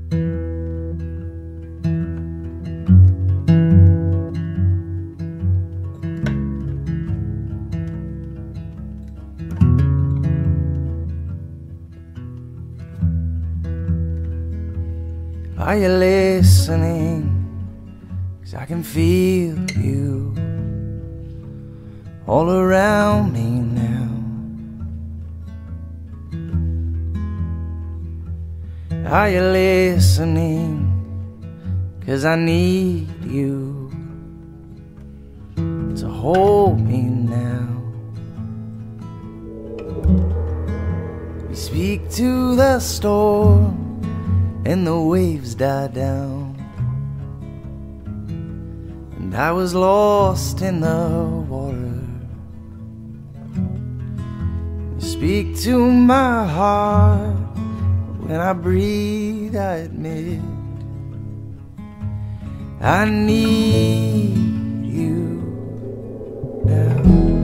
Are you listening? 'Cause I can feel you all around me now. Are you listening? 'Cause I need you to hold me now. We speak to the storm and the waves die down, and I was lost in the water. You speak to my heart. When I breathe, I admit I need you now.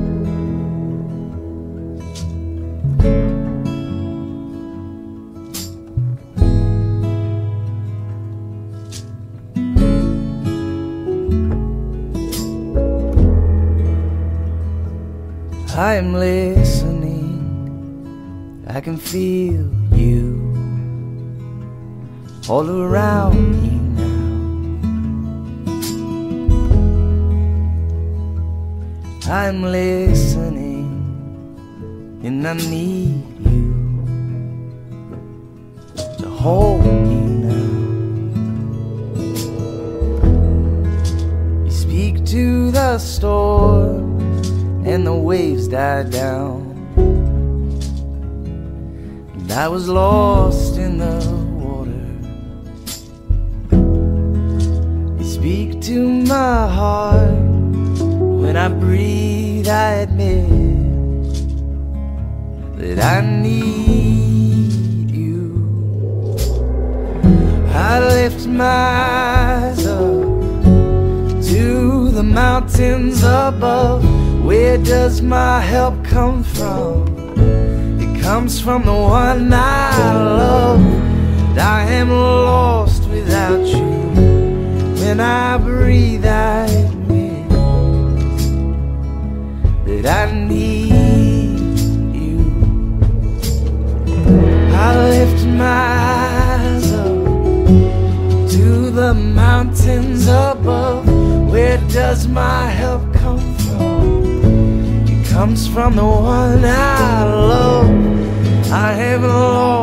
I am listening, I can feel you all around me now. I'm listening, and I need you to hold me now. You speak to the storm and the waves died down, and I was lost in the water. You speak to my heart. When I breathe, I admit that I need you. I lift my eyes up to the mountains above. Where does my help come from? It comes from the one I love. I am lost without you. When I breathe, I admit that I need you. I lift my eyes up to the mountains above. Where does my help come from? Comes from the one I love. I have lost